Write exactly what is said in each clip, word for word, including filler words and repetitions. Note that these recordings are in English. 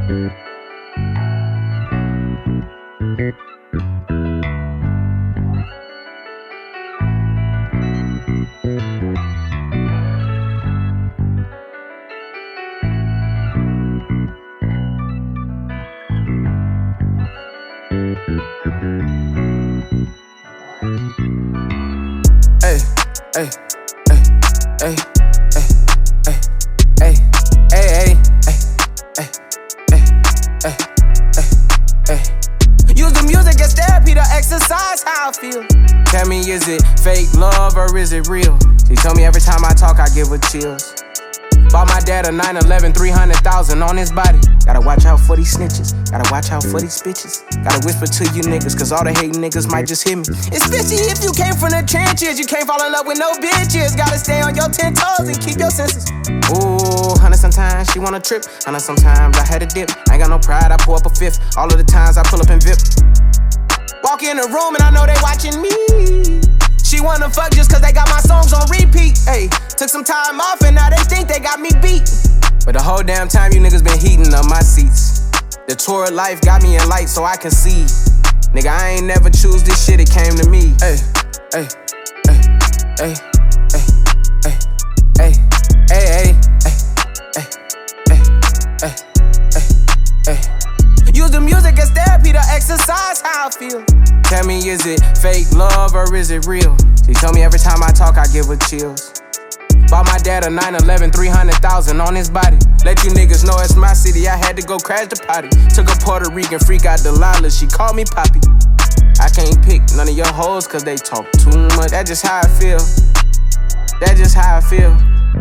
Hey, hey, hey, hey, hey, hey, hey, hey, hey, hey, hey, hey, hey. Use the music as therapy to exercise how I feel. Tell me, is it fake love or is it real? She told me every time I talk, I give her chills. Bought my dad a nine eleven, three hundred thousand on his body. Gotta watch out for these snitches. Gotta watch out for these bitches. Gotta whisper to you niggas, cause all the hating niggas might just hit me. It's fishy if you came from the trenches. You can't fall in love with no bitches. Gotta stay on your ten toes and keep your senses. Ooh, honey, sometimes she wanna trip. Honey, sometimes I had a dip. I ain't got no pride, I pull up a fifth. All of the times I pull up in V I P. Walk in the room and I know they watching me. She wanna fuck just cause they got my songs on repeat. Hey, took some time off and now they think they got me beat. But the whole damn time you niggas been heating up my seats. The tour of life got me in light so I can see. Nigga, I ain't never choose this shit, it came to me. Hey, hey, hey, hey, hey, hey, hey, hey, hey, hey, hey, hey, hey. Use the music as therapy to exercise how I feel. Tell me, is it fake love or is it real? She told me every time I talk, I give her chills. Bought my dad a nine eleven, three hundred thousand on his body. Let you niggas know it's my city, I had to go crash the potty. Took a Puerto Rican freak out Delilah, she called me Poppy. I can't pick none of your hoes cause they talk too much. That's just how I feel. That's just how I feel.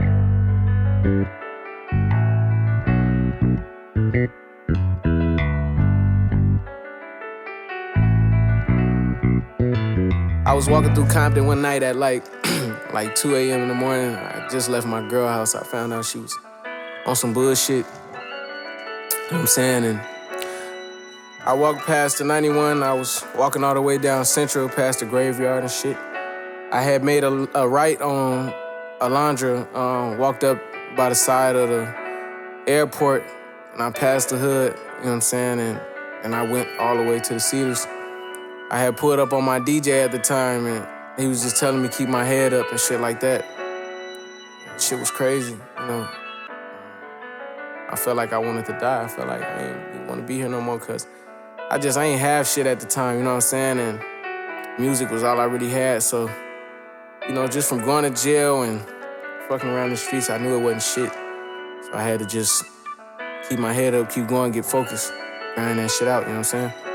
I was walking through Compton one night at like like two a.m. in the morning. I just left my girl house. I found out she was on some bullshit. You know what I'm saying? And I walked past the ninety-one. I was walking all the way down Central past the graveyard and shit. I had made a, a right on Alondra, um, walked up by the side of the airport, and I passed the hood, you know what I'm saying? And, and I went all the way to the Cedars. I had pulled up on my D J at the time, and he was just telling me keep my head up and shit like that. Shit was crazy, you know. I felt like I wanted to die. I felt like I ain't want to be here no more because I just, I ain't have shit at the time, you know what I'm saying? And music was all I really had, so, you know, just from going to jail and fucking around the streets, I knew it wasn't shit. So I had to just keep my head up, keep going, get focused, grind that shit out, you know what I'm saying?